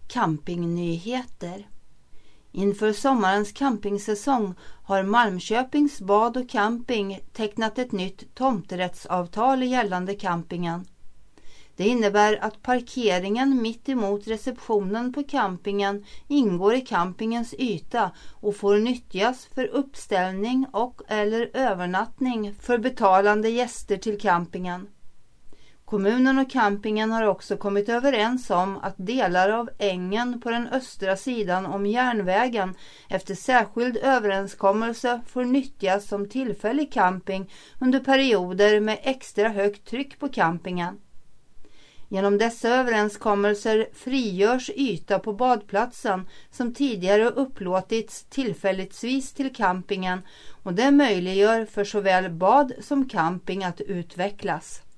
Campingnyheter. Inför sommarens campingsäsong har Malmköpings bad och camping tecknat ett nytt tomterättsavtal gällande campingen. Det innebär att parkeringen mitt emot receptionen på campingen ingår i campingens yta och får nyttjas för uppställning och eller övernattning för betalande gäster till campingen. Kommunen och campingen har också kommit överens om att delar av ängen på den östra sidan om järnvägen efter särskild överenskommelse får nyttjas som tillfällig camping under perioder med extra högt tryck på campingen. Genom dessa överenskommelser frigörs yta på badplatsen som tidigare upplåtits tillfälligtvis till campingen och det möjliggör för såväl bad som camping att utvecklas.